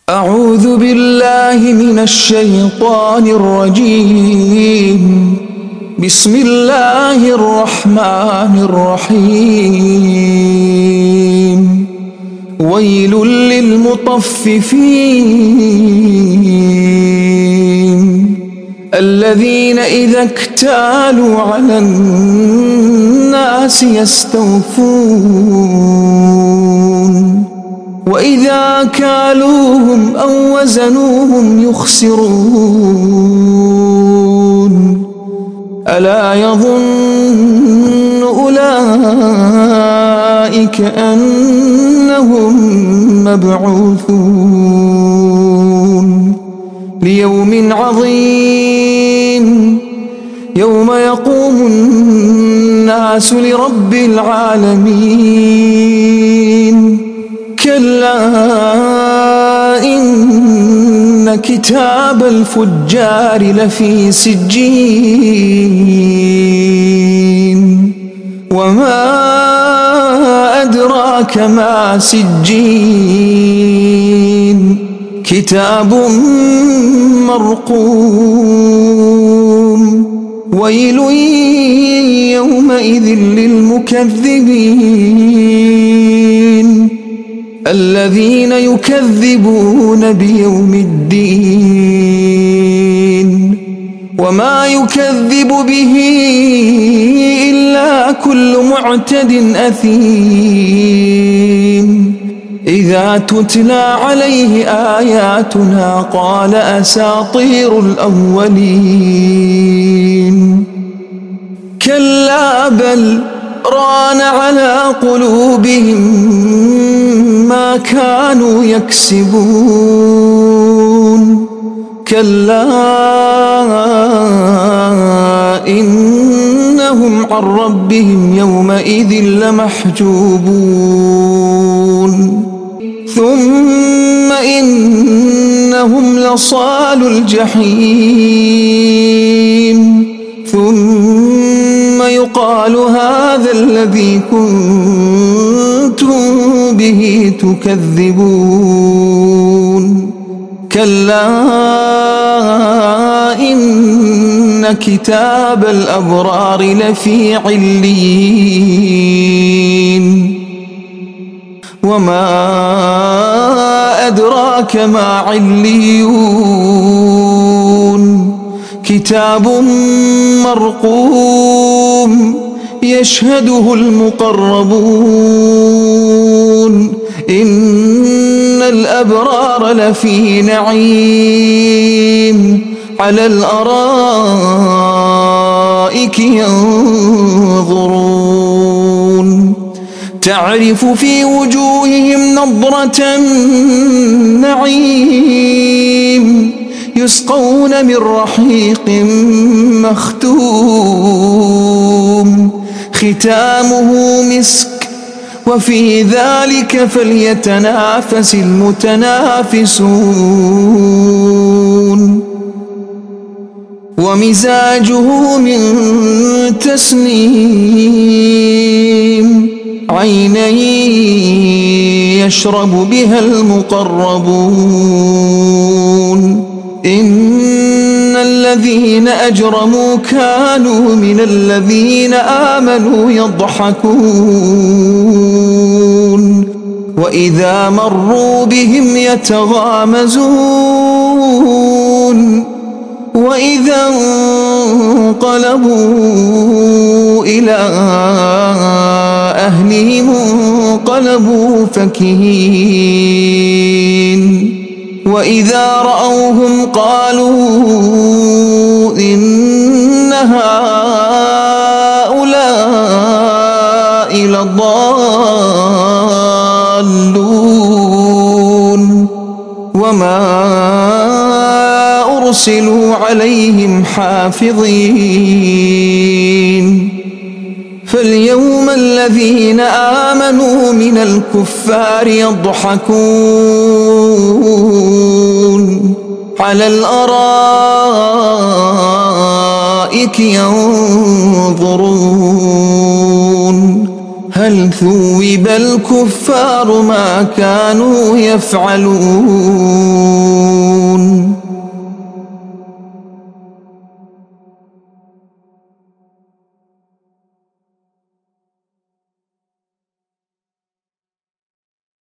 أعوذ بالله من الشيطان الرجيم. بسم الله الرحمن الرحيم. ويل للمطففين الذين إذا اكتالوا على الناس يستوفون وإذا كالوهم أو وزنوهم يخسرون ألا يظن أولئك أنهم مبعوثون ليوم عظيم يوم يقوم الناس لرب العالمين. كلا إن كتاب الفجار لفي سجين وما أدراك ما سجين كتاب مرقوم. ويل يومئذ للمكذبين الذين يكذبون بيوم الدين وما يكذب به إلا كل معتد أثيم إذا تتلى عليه آياتنا قال أساطير الأولين. كلا بل ران على قلوبهم ما كانوا يكسبون. كلا إنهم عن ربهم يومئذ لمحجوبون ثم إنهم لصالو الجحيم ثم يقال هذا الذي كنتم به تكذبون. كلا إن كتاب الأبرار لفي عليين وما أدراك ما عليون كتاب مرقوم يشهده المقربون. إن الأبرار لفي نعيم على الأرائك ينظرون تعرف في وجوههم نضرة النعيم يسقون من رحيق مختوم ختامه مسك وفي ذلك فليتنافس المتنافسون. ومزاجه من تسنيم عينا يشرب بها المقربون. إن الذين أجرموا كانوا من الذين آمنوا يضحكون وإذا مروا بهم يتغامزون وإذا انقلبوا إلى أهلهم انقلبوا فكهين وإذا رأوهم قالوا إن هؤلاء لضالون وما أرسلوا عليهم حافظين. فاليوم الذين آمنوا من الكفار يضحكون على الأرائك ينظرون هل ثوب الكفار ما كانوا يفعلون